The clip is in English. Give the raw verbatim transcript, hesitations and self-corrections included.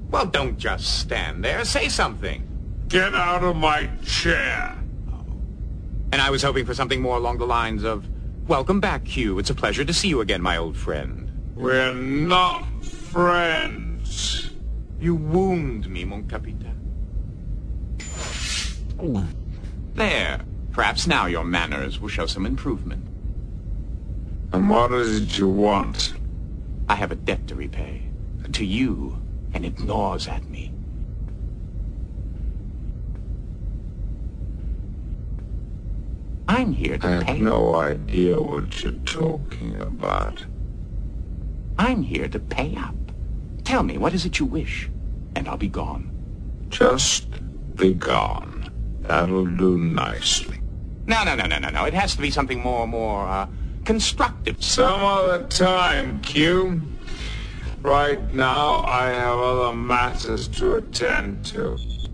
Well, don't just stand there. Say something. Get out of my chair. Oh. And I was hoping for something more along the lines of, welcome back, Q. It's a pleasure to see you again, my old friend. We're not friends. You wound me, mon capitaine. There. Perhaps now your manners will show some improvement. And what is it you want? I have a debt to repay. To you. And it gnaws at me. I'm here to I pay. have no idea what you're talking about. I'm here to pay up. Tell me, what is it you wish? And I'll be gone. Just be gone. That'll do nicely. No, no, no, no, no, no. It has to be something more, more, uh, constructive. Some other time, Q. Right now, I have other matters to attend to.